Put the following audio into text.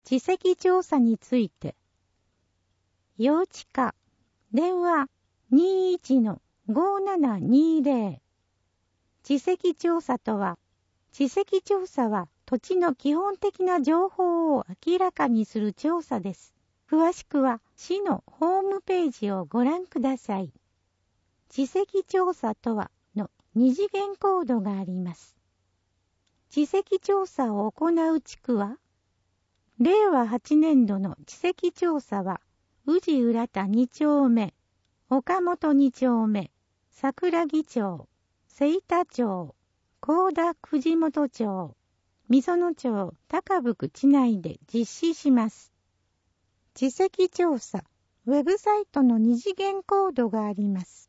地籍調査について。用地課、電話 21-5720。地籍調査とは、地籍調査は土地の基本的な情報を明らかにする調査です。詳しくは市のホームページをご覧ください。地籍調査とはの二次元コードがあります。地籍調査を行う地区は、令和8年度の地籍調査は、宇治浦田2丁目、岡本2丁目、桜木町、清田町、高田藤本町、御園町、高福地内で実施します。地籍調査、ウェブサイトの二次元コードがあります。